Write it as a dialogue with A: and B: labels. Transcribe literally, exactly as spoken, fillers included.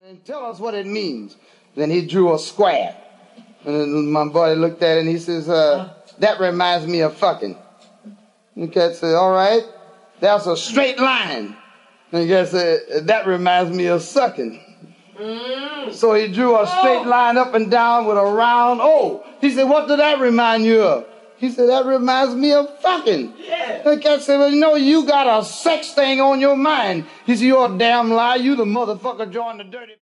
A: And tell us what it means. Then he drew a square. And then my buddy looked at it and he says, uh, that reminds me of fucking. And the cat said, all right, that's a straight line. And the cat said, that reminds me of sucking. Mm. So he drew a straight oh. line up and down with a round O. He said, what did that remind you of? He said, that reminds me of fucking. Yeah. The cat said, well, you know, you got a sex thing on your mind. He said, you're a damn lie. You the motherfucker joined the dirty...